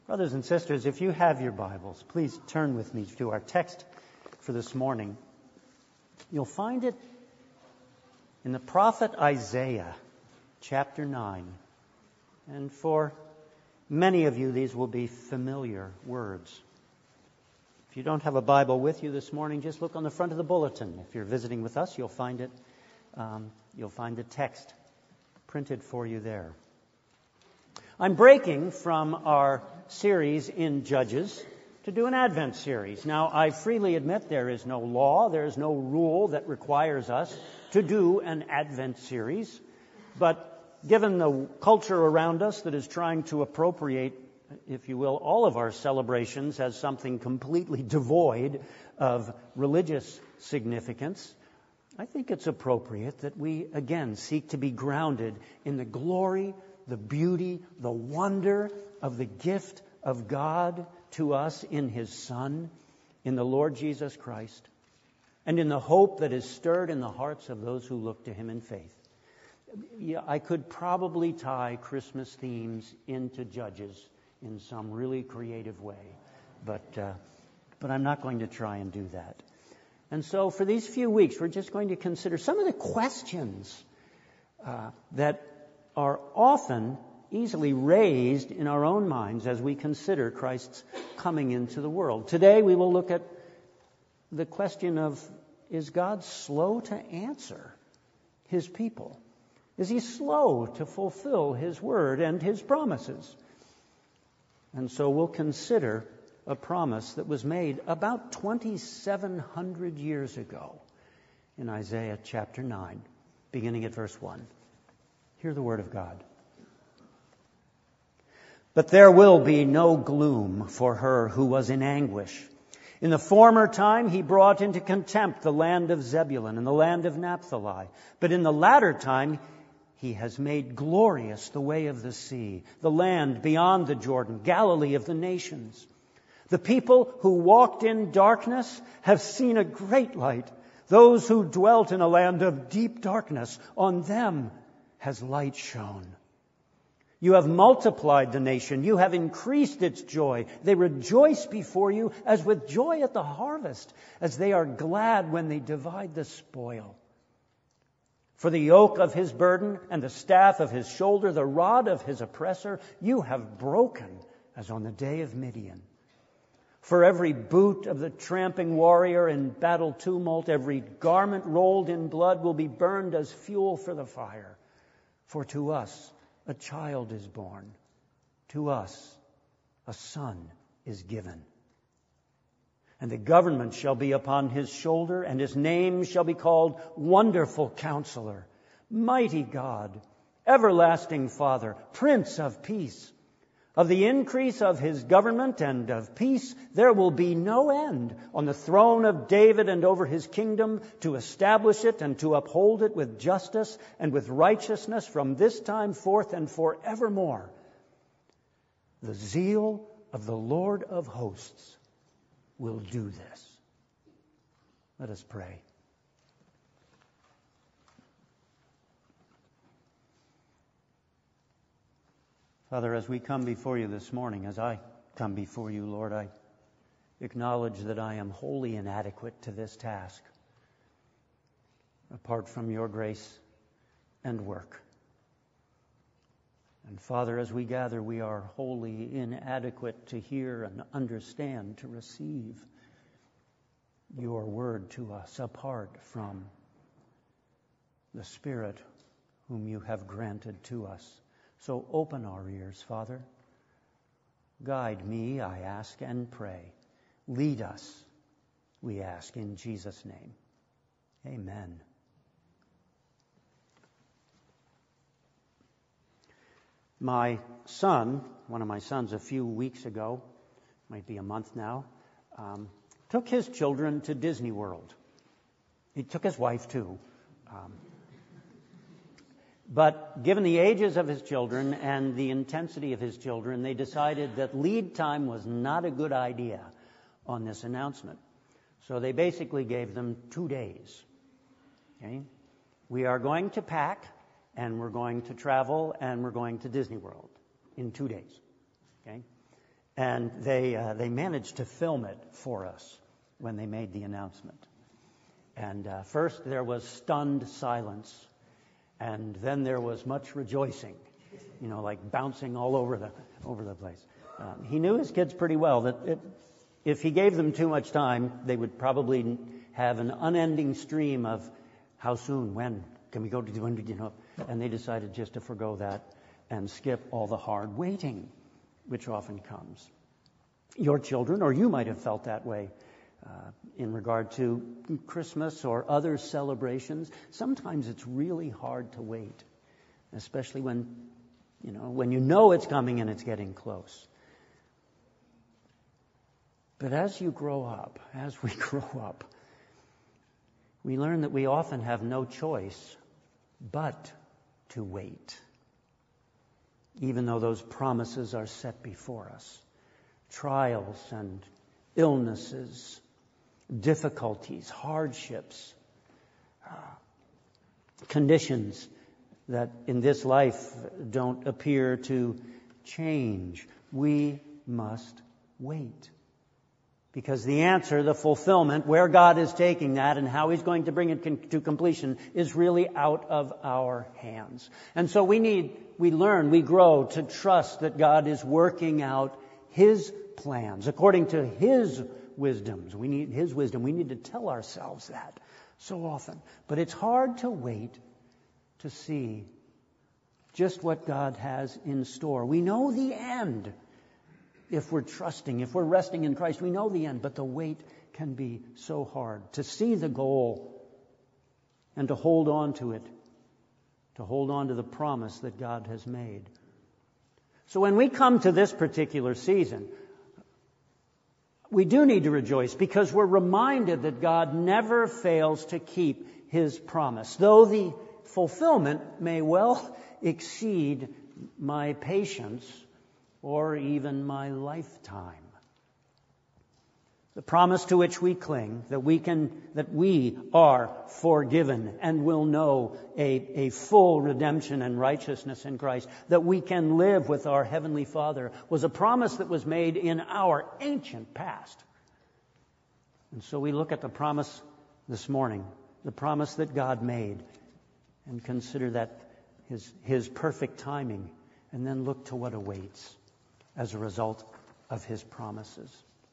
Brothers and sisters, if you have your Bibles, please turn with me to our text for this morning. You'll find it in the prophet Isaiah, chapter 9. And for many of you, these will be familiar words. If you don't have a Bible with you this morning, just look on the front of the bulletin. If you're visiting with us, you'll find it. You'll find the text printed for you there. I'm breaking from our series in Judges to do an Advent series. Now, I freely admit there is no law, there is no rule that requires us to do an Advent series. But given the culture around us that is trying to appropriate, if you will, all of our celebrations as something completely devoid of religious significance, I think it's appropriate that we again seek to be grounded in the glory, the beauty, the wonder of the gift of God to us in His Son, in the Lord Jesus Christ, and in the hope that is stirred in the hearts of those who look to Him in faith. Yeah, I could probably tie Christmas themes into Judges in some really creative way, but I'm not going to try and do that. And so for these few weeks, we're just going to consider some of the questions that are often easily raised in our own minds as we consider Christ's coming into the world. Today we will look at the question of, is God slow to answer His people? Is He slow to fulfill His word and His promises? And so we'll consider a promise that was made about 2,700 years ago in Isaiah chapter 9, beginning at verse 1. Hear the word of God. But there will be no gloom for her who was in anguish. In the former time he brought into contempt the land of Zebulun and the land of Naphtali. But in the latter time He has made glorious the way of the sea, the land beyond the Jordan, Galilee of the nations. The people who walked in darkness have seen a great light. Those who dwelt in a land of deep darkness, on them has light shone. You have multiplied the nation. You have increased its joy. They rejoice before you as with joy at the harvest, as they are glad when they divide the spoil. For the yoke of His burden and the staff of His shoulder, the rod of His oppressor, you have broken as on the day of Midian. For every boot of the tramping warrior in battle tumult, every garment rolled in blood will be burned as fuel for the fire. For to us a child is born, to us a son is given. And the government shall be upon His shoulder, and His name shall be called Wonderful Counselor, Mighty God, Everlasting Father, Prince of Peace. Of the increase of His government and of peace there will be no end on the throne of David and over His kingdom, to establish it and to uphold it with justice and with righteousness from this time forth and forevermore. The zeal of the Lord of hosts will do this. Let us pray. Father, as we come before You this morning, as I come before You, Lord, I acknowledge that I am wholly inadequate to this task, apart from Your grace and work. And Father, as we gather, we are wholly inadequate to hear and understand, to receive Your word to us, apart from the Spirit whom You have granted to us. So open our ears, Father. Guide me, I ask and pray. Lead us, we ask in Jesus' name. Amen. My son, one of my sons a few weeks ago, might be a month now, took his children to Disney World. He took his wife too. But given the ages of his children and the intensity of his children, they decided that lead time was not a good idea on this announcement. So they basically gave them 2 days. Okay? We are going to pack, and we're going to travel, and we're going to Disney World in 2 days. Okay? And they managed to film it for us when they made the announcement. And first there was stunned silence, and then there was much rejoicing, like bouncing all over the place. He knew his kids pretty well, that if he gave them too much time, they would probably have an unending stream of how soon, when, can we go to, and they decided just to forgo that and skip all the hard waiting, which often comes. Your children, or you might have felt that way in regard to Christmas or other celebrations. Sometimes it's really hard to wait, especially when you know it's coming and it's getting close. But as we grow up, we learn that we often have no choice but to wait, even though those promises are set before us. Trials and illnesses, difficulties, hardships, conditions that in this life don't appear to change. We must wait. Because the answer, the fulfillment, where God is taking that and how He's going to bring it to completion is really out of our hands. And so we grow to trust that God is working out His plans according to His wisdoms. We need His wisdom. We need to tell ourselves that so often. But it's hard to wait to see just what God has in store. We know the end. If we're trusting, if we're resting in Christ, we know the end, but the wait can be so hard. To see the goal and to hold on to it, to hold on to the promise that God has made. So when we come to this particular season, we do need to rejoice because we're reminded that God never fails to keep His promise, though the fulfillment may well exceed my patience or even my lifetime. The promise to which we cling, that we are forgiven and will know a full redemption and righteousness in Christ, that we can live with our Heavenly Father, was a promise that was made in our ancient past. And so we look at the promise this morning, the promise that God made, and consider that His perfect timing, and then look to what awaits as a result of His promises.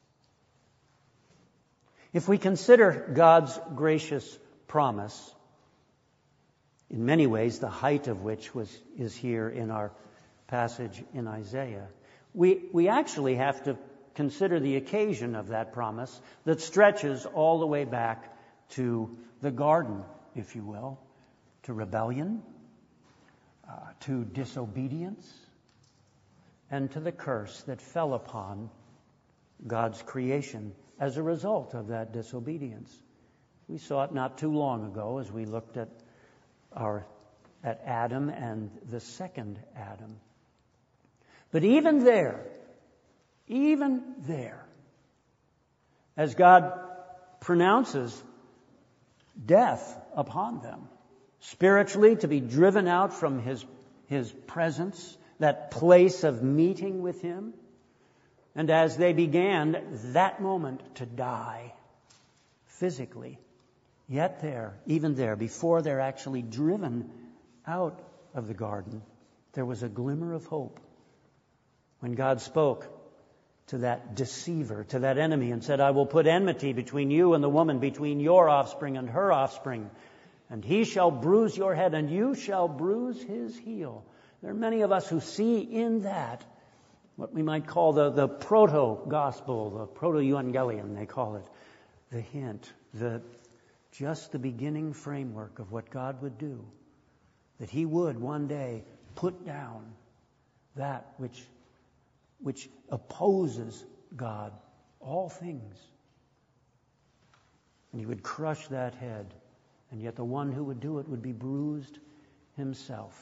If we consider God's gracious promise, in many ways the height of which is here in our passage in Isaiah, we actually have to consider the occasion of that promise that stretches all the way back to the garden, if you will, to rebellion, to disobedience, and to the curse that fell upon God's creation as a result of that disobedience. We saw it not too long ago as we looked at Adam and the second Adam. But even there, as God pronounces death upon them, spiritually to be driven out from His presence, that place of meeting with Him, and as they began that moment to die physically, yet even there, before they're actually driven out of the garden, there was a glimmer of hope when God spoke to that deceiver, to that enemy, and said, I will put enmity between you and the woman, between your offspring and her offspring, and he shall bruise your head, and you shall bruise his heel. There are many of us who see in that what we might call the proto-gospel, the proto-evangelium, they call it, the hint, just the beginning framework of what God would do, that He would one day put down that which opposes God, all things. And He would crush that head, and yet the one who would do it would be bruised himself.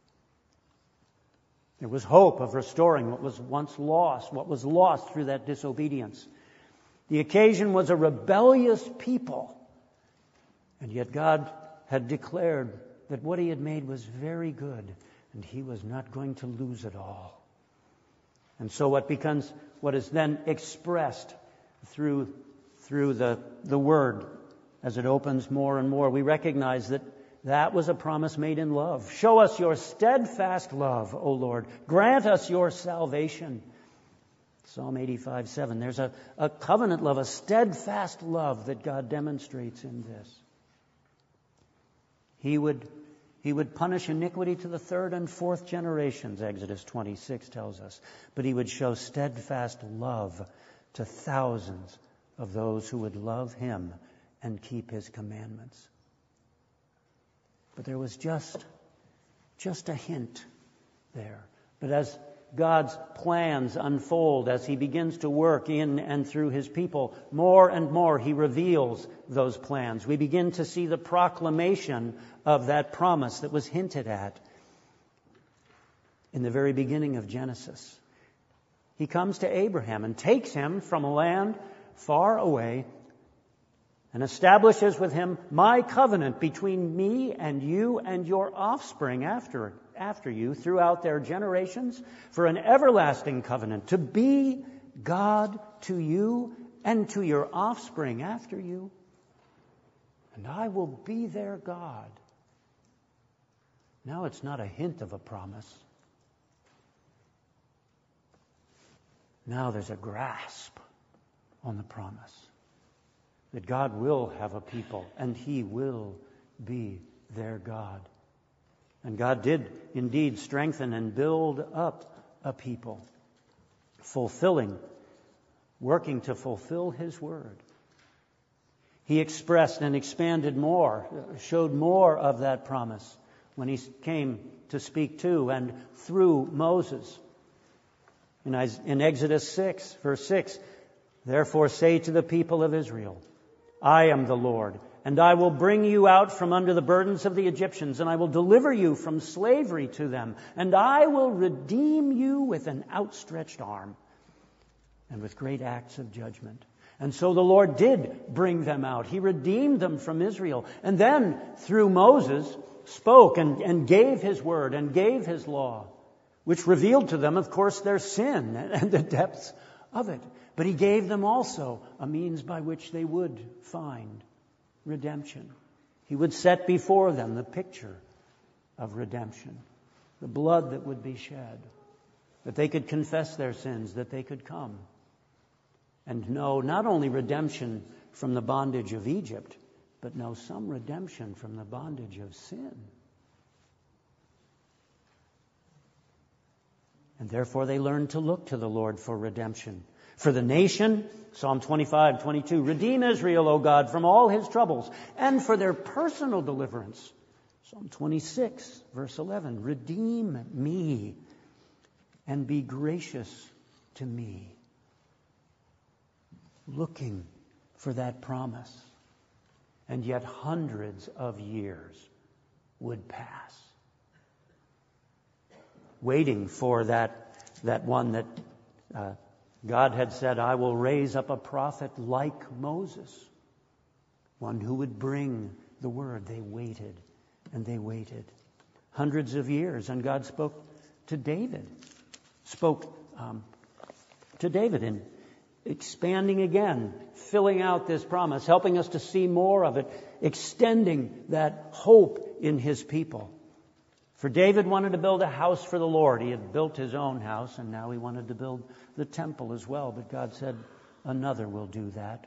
There was hope of restoring what was once lost, what was lost through that disobedience. The occasion was a rebellious people, and yet God had declared that what He had made was very good, and He was not going to lose it all. And so what is then expressed through the Word as it opens more and more, we recognize that was a promise made in love. Show us your steadfast love, O Lord. Grant us your salvation. Psalm 85:7. There's a covenant love, a steadfast love that God demonstrates in this. He would punish iniquity to the third and fourth generations, Exodus 26 tells us. But He would show steadfast love to thousands of those who would love Him and keep His commandments. But there was just a hint there. But as God's plans unfold, as He begins to work in and through His people, more and more He reveals those plans. We begin to see the proclamation of that promise that was hinted at in the very beginning of Genesis. He comes to Abraham and takes him from a land far away and establishes with him my covenant between me and you and your offspring after you throughout their generations for an everlasting covenant, to be God to you and to your offspring after you. And I will be their God. Now it's not a hint of a promise. Now there's a grasp on the promise that God will have a people and He will be their God. And God did indeed strengthen and build up a people, working to fulfill His word. He expressed and expanded more, showed more of that promise when He came to speak to and through Moses. In Exodus 6, verse 6, therefore say to the people of Israel, I am the Lord, and I will bring you out from under the burdens of the Egyptians, and I will deliver you from slavery to them, and I will redeem you with an outstretched arm and with great acts of judgment. And so the Lord did bring them out. He redeemed them from Israel, and then through Moses spoke and gave His word and gave His law, which revealed to them, of course, their sin and the depths of it. But He gave them also a means by which they would find redemption. He would set before them the picture of redemption, the blood that would be shed, that they could confess their sins, that they could come and know not only redemption from the bondage of Egypt, but know some redemption from the bondage of sin. And therefore they learned to look to the Lord for redemption. For the nation, Psalm 25:22, redeem Israel, O God, from all his troubles, and for their personal deliverance, Psalm 26, verse 11, redeem me and be gracious to me. Looking for that promise. And yet hundreds of years would pass, waiting for that one that God had said, I will raise up a prophet like Moses, one who would bring the word. They waited and they waited. Hundreds of years, and God spoke to David. In expanding again, filling out this promise, helping us to see more of it, extending that hope in His people. For David wanted to build a house for the Lord. He had built his own house, and now he wanted to build the temple as well. But God said, another will do that.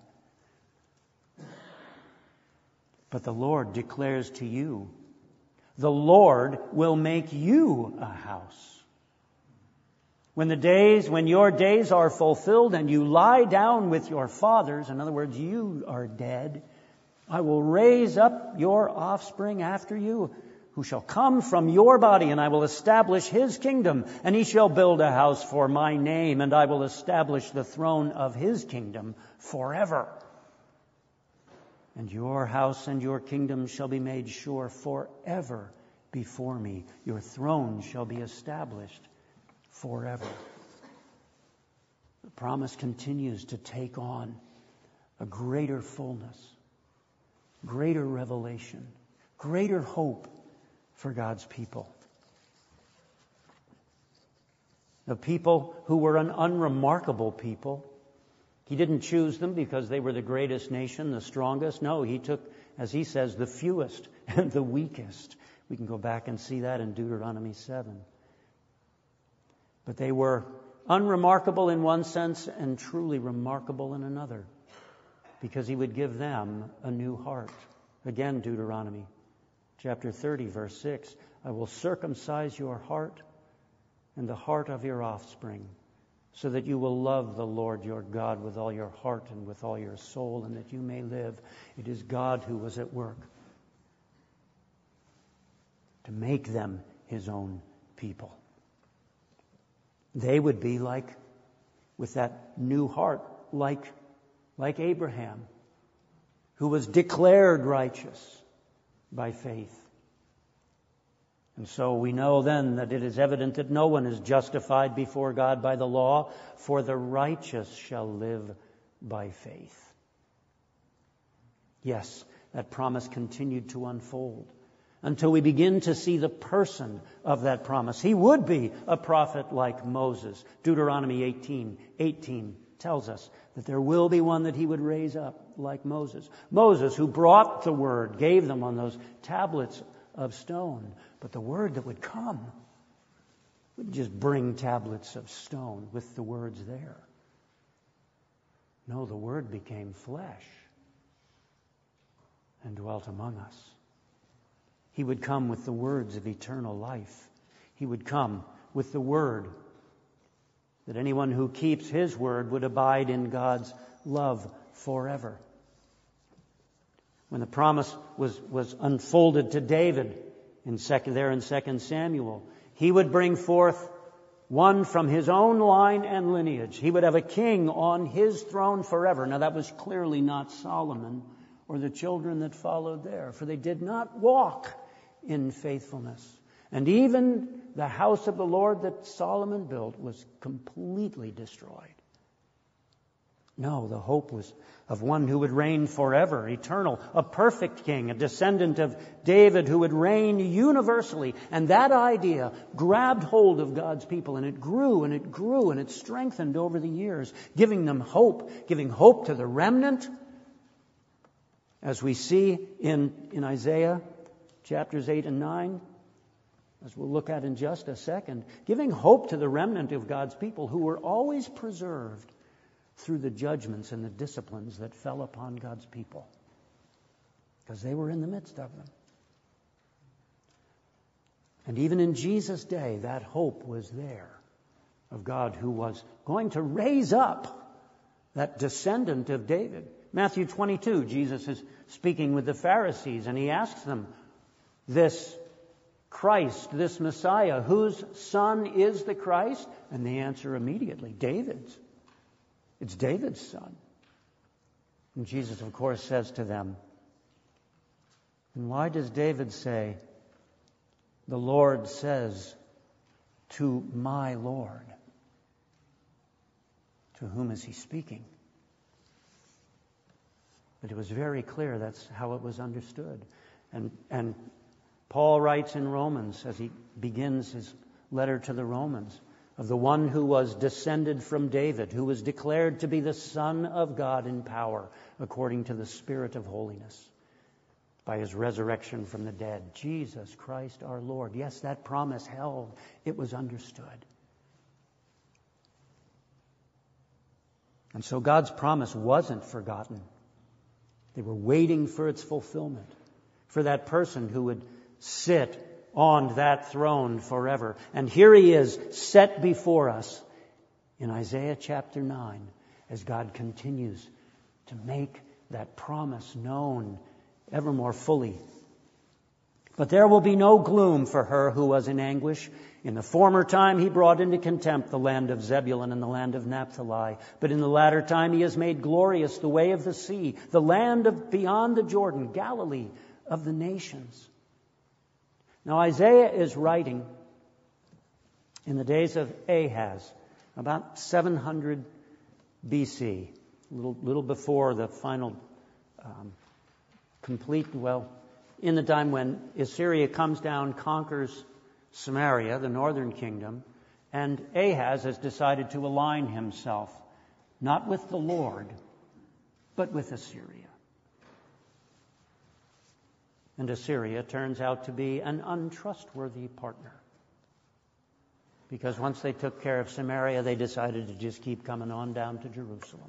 But the Lord declares to you, the Lord will make you a house. When your days are fulfilled and you lie down with your fathers, in other words, you are dead, I will raise up your offspring after you, who shall come from your body, and I will establish his kingdom, and he shall build a house for my name, and I will establish the throne of his kingdom forever. And your house and your kingdom shall be made sure forever before me. Your throne shall be established forever. The promise continues to take on a greater fullness, greater revelation, greater hope for God's people. A people who were an unremarkable people. He didn't choose them because they were the greatest nation, the strongest. No, he took, as he says, the fewest and the weakest. We can go back and see that in Deuteronomy 7. But they were unremarkable in one sense and truly remarkable in another, because he would give them a new heart. Again, Deuteronomy chapter 30, verse 6, I will circumcise your heart and the heart of your offspring, so that you will love the Lord your God with all your heart and with all your soul, and that you may live. It is God who was at work to make them his own people. They would be with that new heart, like Abraham, who was declared righteous by faith. And so we know then that it is evident that no one is justified before God by the law, for the righteous shall live by faith. Yes, that promise continued to unfold until we begin to see the person of that promise. He would be a prophet like Moses. Deuteronomy 18 tells us that there will be one that he would raise up like Moses. Moses, who brought the word, gave them on those tablets of stone. But the word that would come wouldn't just bring tablets of stone with the words there. No, the word became flesh and dwelt among us. He would come with the words of eternal life. He would come with the word that anyone who keeps his word would abide in God's love forever. When the promise was unfolded to David in 2 Samuel, he would bring forth one from his own line and lineage. He would have a king on his throne forever. Now that was clearly not Solomon or the children that followed there, for they did not walk in faithfulness. And even the house of the Lord that Solomon built was completely destroyed. No, the hope was of one who would reign forever, eternal, a perfect king, a descendant of David who would reign universally. And that idea grabbed hold of God's people, and it grew and it grew and it strengthened over the years, giving them hope, giving hope to the remnant, as we see in Isaiah chapters 8 and 9, as we'll look at in just a second, giving hope to the remnant of God's people who were always preserved through the judgments and the disciplines that fell upon God's people, because they were in the midst of them. And even in Jesus' day, that hope was there of God who was going to raise up that descendant of David. Matthew 22, Jesus is speaking with the Pharisees, and he asks them, this Christ, this Messiah, whose son is the Christ? And they answer immediately, David's. It's David's son. And Jesus, of course, says to them, and why does David say, the Lord says to my Lord? To whom is he speaking? But it was very clear that's how it was understood. And Paul writes in Romans, as he begins his letter to the Romans, of the one who was descended from David, who was declared to be the Son of God in power, according to the Spirit of holiness, by his resurrection from the dead, Jesus Christ our Lord. Yes, that promise held. It was understood. And so God's promise wasn't forgotten. They were waiting for its fulfillment, for that person who would sit on that throne forever. And here he is, set before us in Isaiah chapter 9, as God continues to make that promise known ever more fully. But there will be no gloom for her who was in anguish. In the former time he brought into contempt the land of Zebulun and the land of Naphtali. But in the latter time he has made glorious the way of the sea, the land of beyond the Jordan, Galilee of the nations. Now Isaiah is writing in the days of Ahaz, about 700 BC, a little before the final in the time when Assyria comes down, conquers Samaria, the northern kingdom, And Ahaz has decided to align himself, not with the Lord, but with Assyria. And Assyria turns out to be an untrustworthy partner. Because once they took care of Samaria, they decided to just keep coming on down to Jerusalem.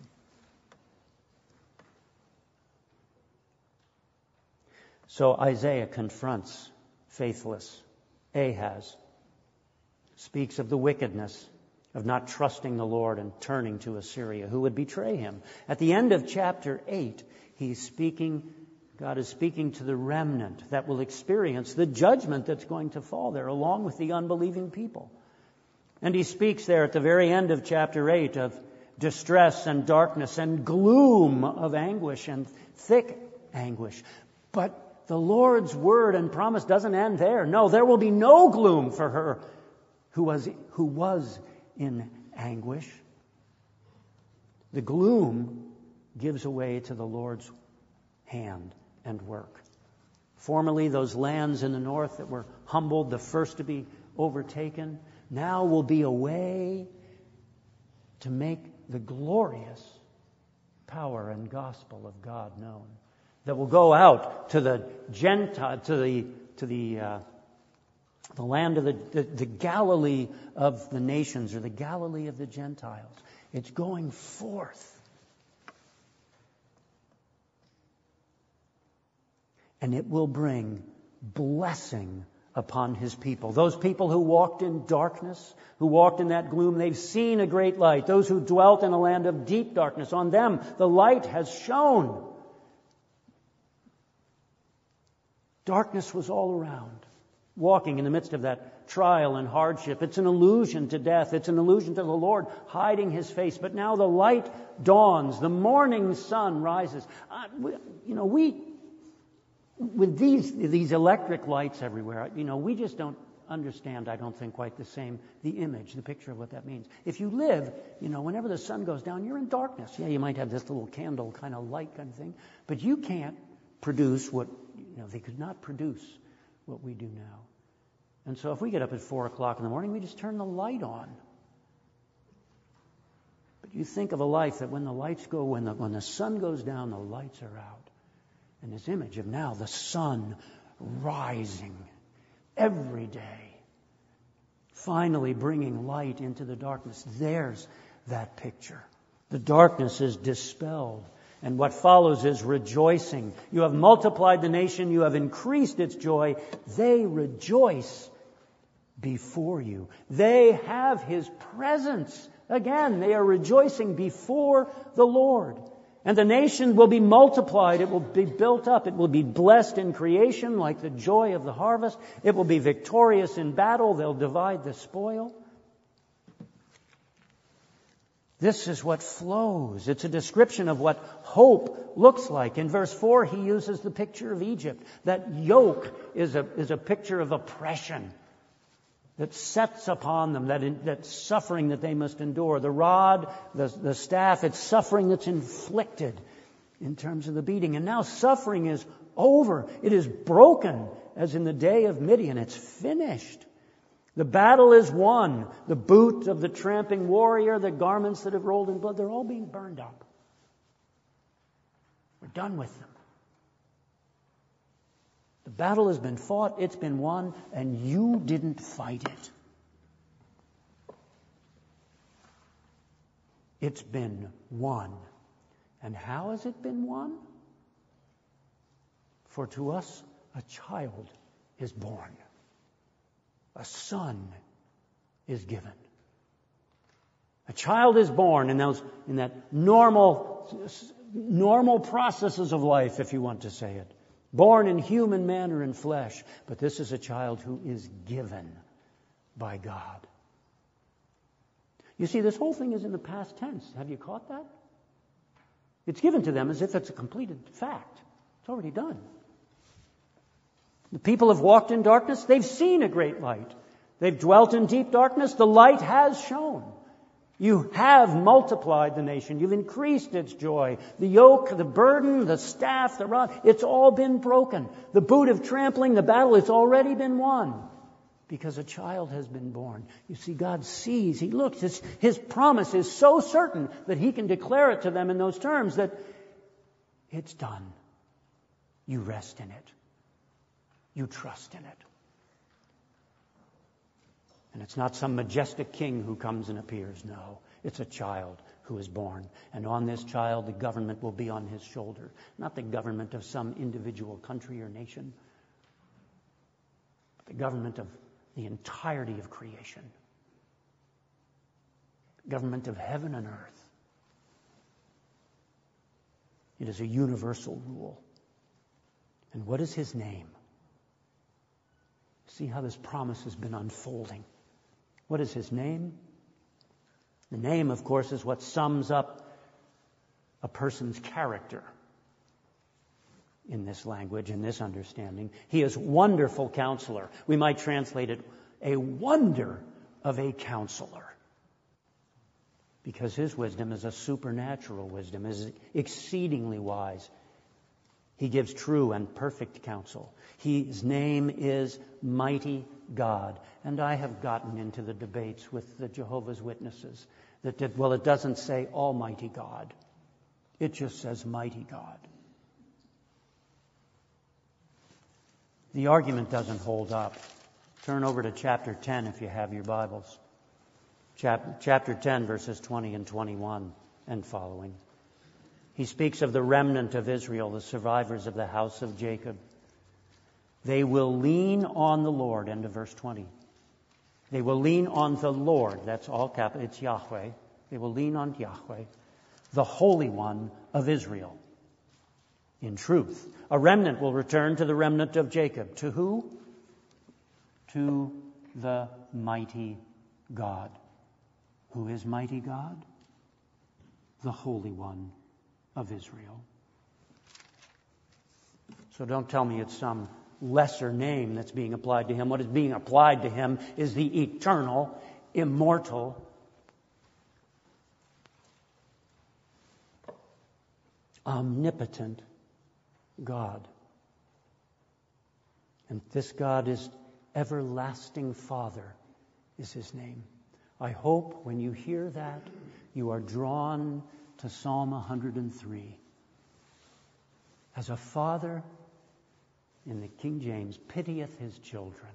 So Isaiah confronts faithless Ahaz, speaks of the wickedness of not trusting the Lord and turning to Assyria, who would betray him. At the end of chapter 8, God is speaking to the remnant that will experience the judgment that's going to fall there, along with the unbelieving people. And he speaks there at the very end of chapter 8 of distress and darkness and gloom of anguish and thick anguish. But the Lord's word and promise doesn't end there. No, there will be no gloom for her who was in anguish. The gloom gives way to the Lord's hand and work. Formerly, those lands in the north that were humbled, the first to be overtaken, now will be a way to make the glorious power and gospel of God known. That will go out to the Gentile, to the land of the Galilee of the nations, or the Galilee of the Gentiles. It's going forth. And it will bring blessing upon his people. Those people who walked in darkness, who walked in that gloom, they've seen a great light. Those who dwelt in a land of deep darkness, on them the light has shone. Darkness was all around, walking in the midst of that trial and hardship. It's an allusion to death. It's an allusion to the Lord hiding his face. But now the light dawns. The morning sun rises. With these electric lights everywhere, we just don't understand, I don't think, quite the image, the picture of what that means. If you live, whenever the sun goes down, you're in darkness. Yeah, you might have this little candle kind of light kind of thing, but you can't produce they could not produce what we do now. And so if we get up at 4 o'clock in the morning, we just turn the light on. But you think of a life that when the lights go, when the sun goes down, the lights are out. And this image of now the sun rising every day, finally bringing light into the darkness. There's that picture. The darkness is dispelled. And what follows is rejoicing. You have multiplied the nation. You have increased its joy. They rejoice before you. They have his presence. Again, they are rejoicing before the Lord. And the nation will be multiplied. It will be built up. It will be blessed in creation like the joy of the harvest. It will be victorious in battle. They'll divide the spoil. This is what flows. It's a description of what hope looks like. In verse 4, he uses the picture of Egypt. That yoke is a picture of oppression that sets upon them, that suffering that they must endure. The rod, the staff, it's suffering that's inflicted in terms of the beating. And now suffering is over. It is broken, as in the day of Midian. It's finished. The battle is won. The boot of the tramping warrior, the garments that have rolled in blood, they're all being burned up. We're done with them. The battle has been fought, it's been won, and you didn't fight it. It's been won. And how has it been won? For to us a child is born. A son is given. A child is born in that normal processes of life, if you want to say it. Born in human manner and flesh. But this is a child who is given by God. You see, this whole thing is in the past tense. Have you caught that? It's given to them as if it's a completed fact. It's already done. The people have walked in darkness. They've seen a great light. They've dwelt in deep darkness. The light has shone. You have multiplied the nation. You've increased its joy. The yoke, the burden, the staff, the rod, it's all been broken. The boot of trampling, the battle, it's already been won. because a child has been born. You see, God sees, He looks, His promise is so certain that He can declare it to them in those terms that it's done. You rest in it. You trust in it. And it's not some majestic king who comes and appears. No, it's a child who is born. And on this child, the government will be on his shoulder. Not the government of some individual country or nation, but the government of the entirety of creation. Government of heaven and earth. It is a universal rule. And what is his name? See how this promise has been unfolding. What is his name? The name, of course, is what sums up a person's character in this language, in this understanding. He is Wonderful Counselor. We might translate it, a wonder of a counselor. Because his wisdom is a supernatural wisdom, is exceedingly wise. He gives true and perfect counsel. His name is Mighty God. And I have gotten into the debates with the Jehovah's Witnesses that it doesn't say Almighty God. It just says Mighty God. The argument doesn't hold up. Turn over to chapter 10 if you have your Bibles. Chapter 10, verses 20 and 21 and following. He speaks of the remnant of Israel, the survivors of the house of Jacob. They will lean on the Lord, end of verse 20. They will lean on the Lord, that's all capital, it's Yahweh. They will lean on Yahweh, the Holy One of Israel. In truth, a remnant will return to the remnant of Jacob. To who? To the mighty God. Who is mighty God? The Holy One of Israel. So don't tell me it's some lesser name that's being applied to him. What is being applied to him is the eternal, immortal, omnipotent God. And this God is Everlasting Father, is his name. I hope when you hear that, you are drawn to Psalm 103. As a father, in the King James, pitieth his children,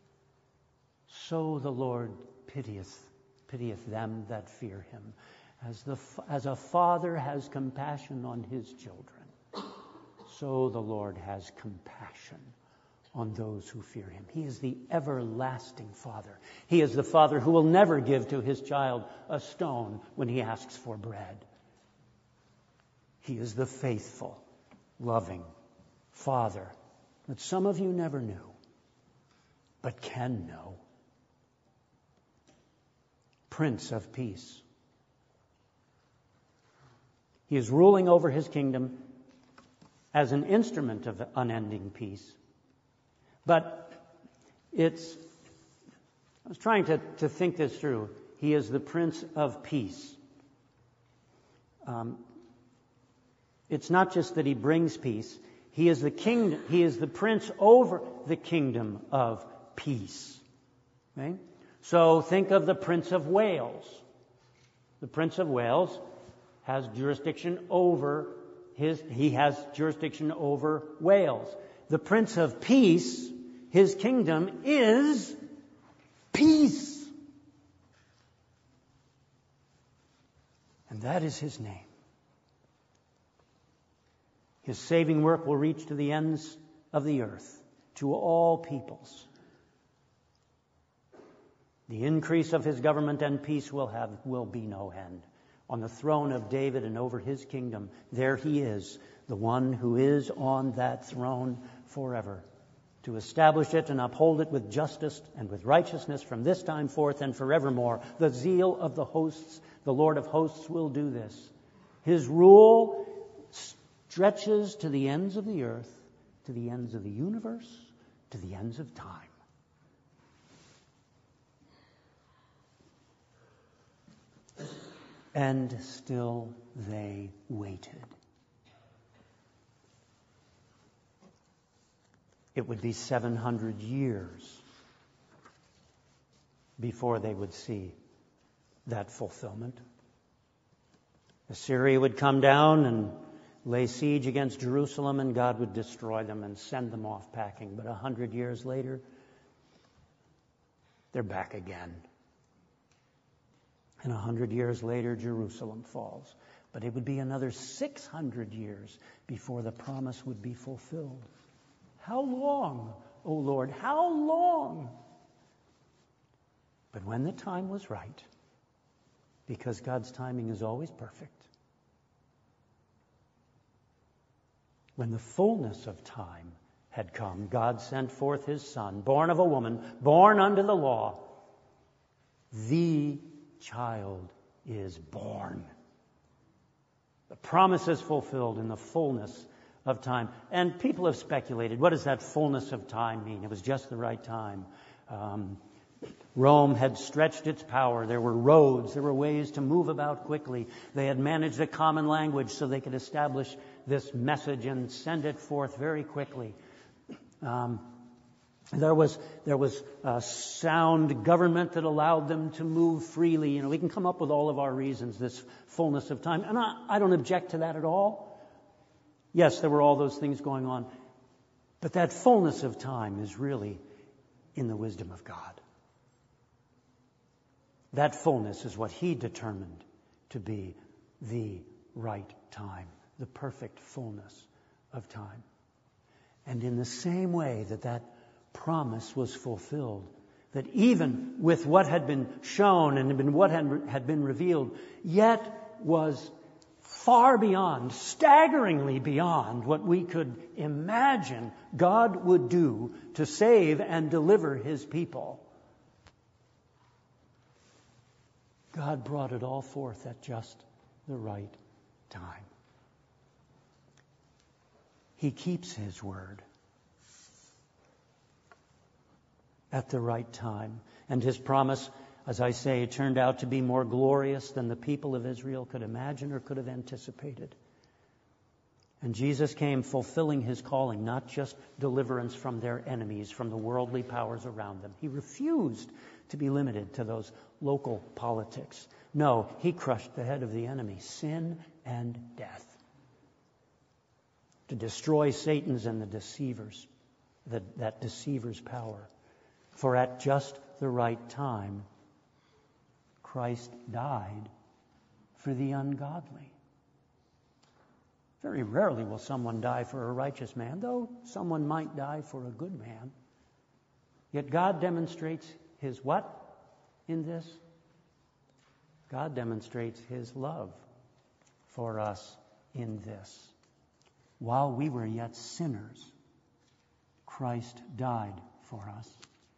so the Lord pitieth them that fear him. As a father has compassion on his children, so the Lord has compassion on those who fear him. He is the everlasting Father. He is the Father who will never give to his child a stone when he asks for bread. He is the faithful, loving Father that some of you never knew, but can know. Prince of Peace. He is ruling over his kingdom as an instrument of unending peace. But I was trying to think this through. He is the Prince of Peace. It's not just that he brings peace. He is the king. He is the prince over the kingdom of peace. Okay? So think of the Prince of Wales. The Prince of Wales has jurisdiction over he has jurisdiction over Wales. The Prince of Peace, his kingdom is peace. And that is his name. His saving work will reach to the ends of the earth, to all peoples. The increase of his government and peace will be no end. On the throne of David and over his kingdom, there he is, the one who is on that throne forever, to establish it and uphold it with justice and with righteousness from this time forth and forevermore. The zeal of the hosts, the Lord of hosts, will do this. His rule stretches to the ends of the earth, to the ends of the universe, to the ends of time. And still they waited. It would be 700 years before they would see that fulfillment. Assyria would come down and lay siege against Jerusalem, and God would destroy them and send them off packing. But 100 years later, they're back again. And 100 years later, Jerusalem falls. But it would be another 600 years before the promise would be fulfilled. How long, O Lord, how long? But when the time was right, because God's timing is always perfect, when the fullness of time had come, God sent forth His Son, born of a woman, born under the law. The child is born. The promise is fulfilled in the fullness of time. And people have speculated, what does that fullness of time mean? It was just the right time. Rome had stretched its power. There were roads. There were ways to move about quickly. They had managed a common language so they could establish this message and send it forth very quickly. There was a sound government that allowed them to move freely. We can come up with all of our reasons, this fullness of time. And I don't object to that at all. Yes, there were all those things going on. But that fullness of time is really in the wisdom of God. That fullness is what He determined to be the right time, the perfect fullness of time. And in the same way that promise was fulfilled, that even with what had been shown and what had been revealed, yet was far beyond, staggeringly beyond what we could imagine God would do to save and deliver His people. God brought it all forth at just the right time. He keeps His word at the right time. And His promise, as I say, turned out to be more glorious than the people of Israel could imagine or could have anticipated. And Jesus came fulfilling His calling, not just deliverance from their enemies, from the worldly powers around them. He refused to be limited to those local politics. No, He crushed the head of the enemy, sin and death, to destroy Satan's and the deceivers, that deceiver's power. For at just the right time, Christ died for the ungodly. Very rarely will someone die for a righteous man, though someone might die for a good man. Yet God demonstrates His what in this? God demonstrates His love for us in this. While we were yet sinners, Christ died for us.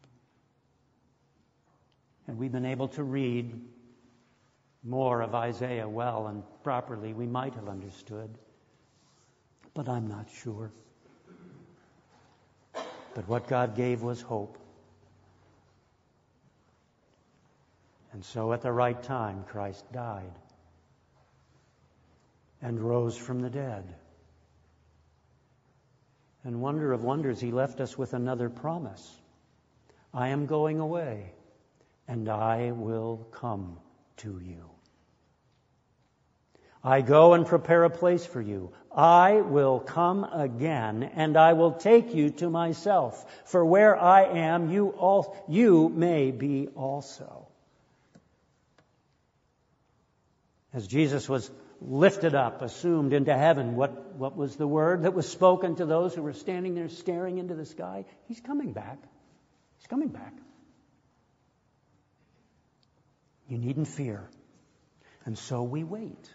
And we've been able to read more of Isaiah well and properly. We might have understood, but I'm not sure. But what God gave was hope. And so at the right time, Christ died and rose from the dead. And wonder of wonders, He left us with another promise. I am going away, and I will come to you. I go and prepare a place for you. I will come again, and I will take you to myself. For where I am, you may be also. As Jesus was lifted up, assumed into heaven, what was the word that was spoken to those who were standing there staring into the sky? He's coming back. He's coming back. You needn't fear. And so we wait.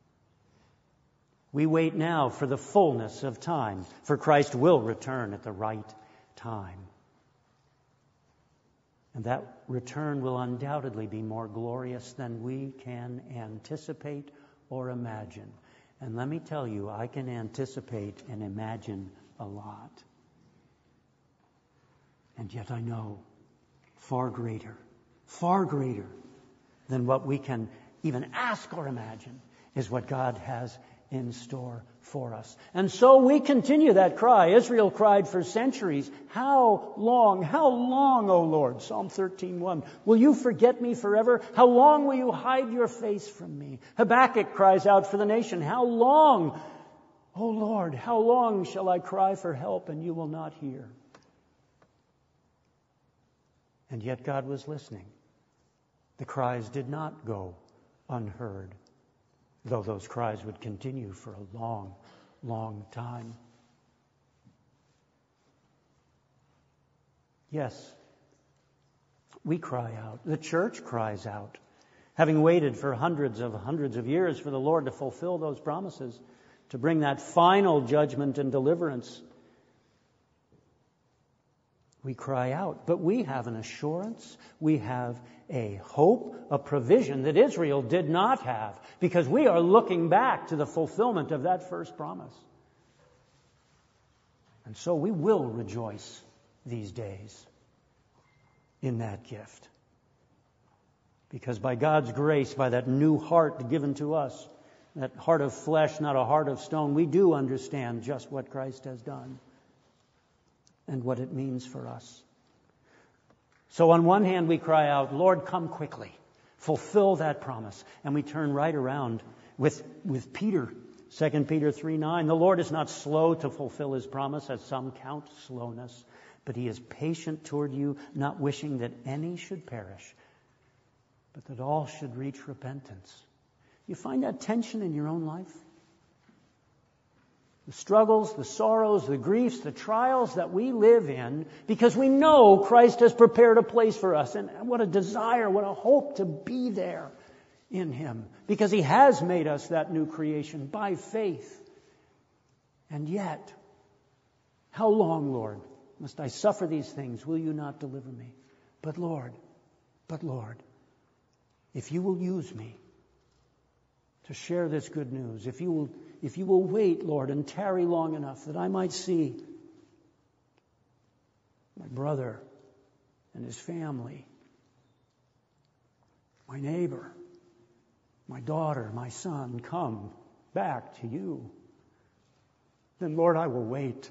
We wait now for the fullness of time, for Christ will return at the right time. And that return will undoubtedly be more glorious than we can anticipate or imagine. And let me tell you, I can anticipate and imagine a lot. And yet I know far greater than what we can even ask or imagine is what God has in store for us. And so we continue that cry. Israel cried for centuries. How long, O Lord? Psalm 13:1. Will you forget me forever? How long will you hide your face from me? Habakkuk cries out for the nation. How long, O Lord, how long shall I cry for help and you will not hear? And yet God was listening. The cries did not go unheard, though those cries would continue for a long, long time. Yes, we cry out. The church cries out. Having waited for hundreds of years for the Lord to fulfill those promises, to bring that final judgment and deliverance, we cry out. But we have an assurance, we have a hope, a provision that Israel did not have, because we are looking back to the fulfillment of that first promise. And so we will rejoice these days in that gift. Because by God's grace, by that new heart given to us, that heart of flesh, not a heart of stone, we do understand just what Christ has done and what it means for us. So on one hand, we cry out, Lord, come quickly, fulfill that promise. And we turn right around with Peter, 2 Peter 3:9. The Lord is not slow to fulfill his promise, as some count slowness, but he is patient toward you, not wishing that any should perish, but that all should reach repentance. You find that tension in your own life? The struggles, the sorrows, the griefs, the trials that we live in, because we know Christ has prepared a place for us. And what a desire, what a hope to be there in him, because he has made us that new creation by faith. And yet, how long, Lord, must I suffer these things? Will you not deliver me? But Lord, if you will use me to share this good news, if you will wait, Lord, and tarry long enough that I might see my brother and his family, my neighbor, my daughter, my son, come back to you, then, Lord, I will wait.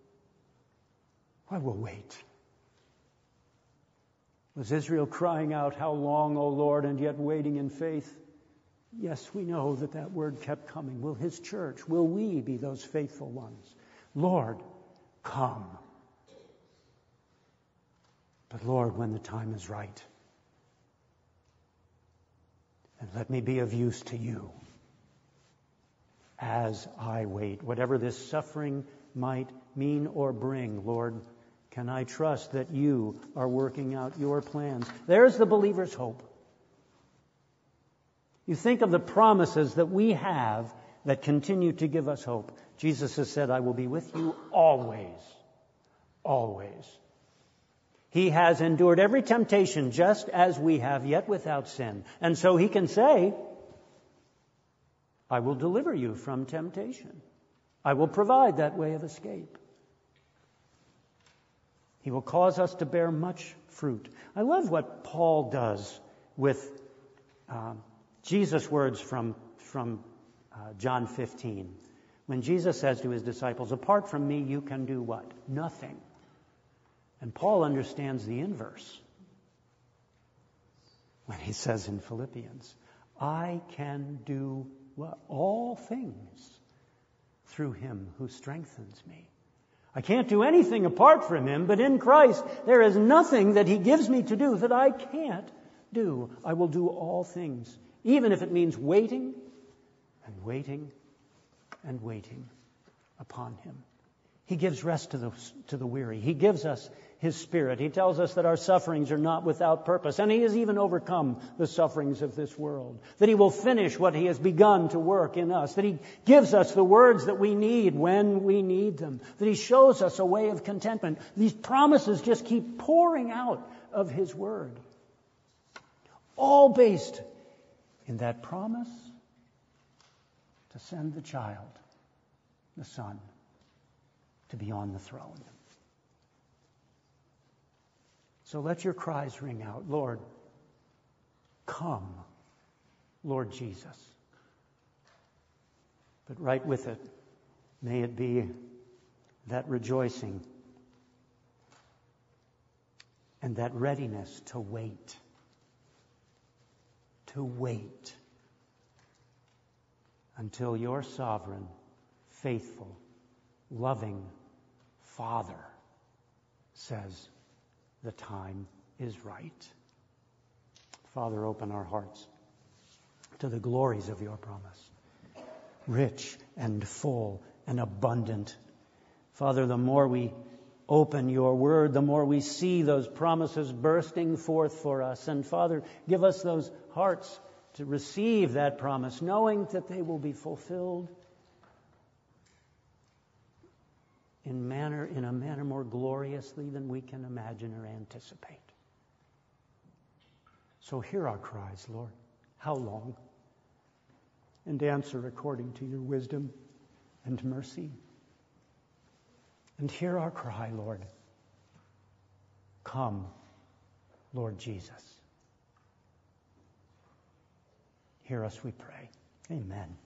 I will wait. Was Israel crying out, how long, O Lord, and yet waiting in faith? Yes, we know that word kept coming. Will his church, will we be those faithful ones? Lord, come. But Lord, when the time is right, and let me be of use to you as I wait. Whatever this suffering might mean or bring, Lord, can I trust that you are working out your plans? There's the believer's hope. You think of the promises that we have that continue to give us hope. Jesus has said, I will be with you always. Always. He has endured every temptation just as we have, yet without sin. And so he can say, I will deliver you from temptation. I will provide that way of escape. He will cause us to bear much fruit. I love what Paul does with Jesus' words from John 15. When Jesus says to his disciples, apart from me, you can do what? Nothing. And Paul understands the inverse when he says in Philippians, I can do what? All things through him who strengthens me. I can't do anything apart from him, but in Christ there is nothing that he gives me to do that I can't do. I will do all things, even if it means waiting and waiting and waiting upon him. He gives rest to the weary. He gives us his Spirit. He tells us that our sufferings are not without purpose, and he has even overcome the sufferings of this world. That he will finish what he has begun to work in us. That he gives us the words that we need when we need them. That he shows us a way of contentment. These promises just keep pouring out of his word. All based in that promise to send the child, the Son, to be on the throne. So let your cries ring out, Lord, come, Lord Jesus. But right with it, may it be that rejoicing and that readiness to wait. To wait until your sovereign, faithful, loving Father says the time is right. Father, open our hearts to the glories of your promise, rich and full and abundant. Father, the more we open your word, the more we see those promises bursting forth for us. And Father, give us those hearts to receive that promise, knowing that they will be fulfilled in a manner more gloriously than we can imagine or anticipate. So hear our cries, Lord. How long? And answer according to your wisdom and mercy. And hear our cry, Lord. Come, Lord Jesus. Hear us, we pray. Amen.